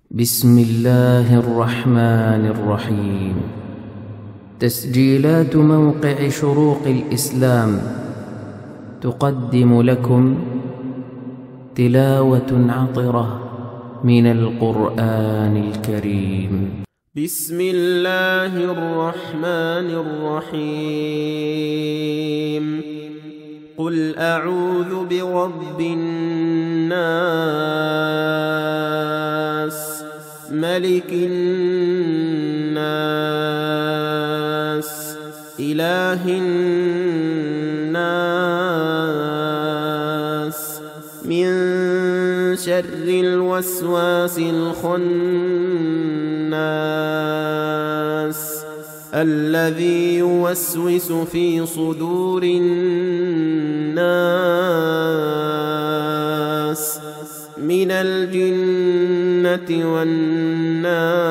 بسم الله الرحمن الرحيم. تسجيلات موقع شروق الإسلام تقدم لكم تلاوة عطرة من القرآن الكريم. بسم الله الرحمن الرحيم. قل أعوذ برب الناس ملك الناس إله الناس من شر الوسواس الخناس الذي يوسوس في صدور الناس من الجنة والناس.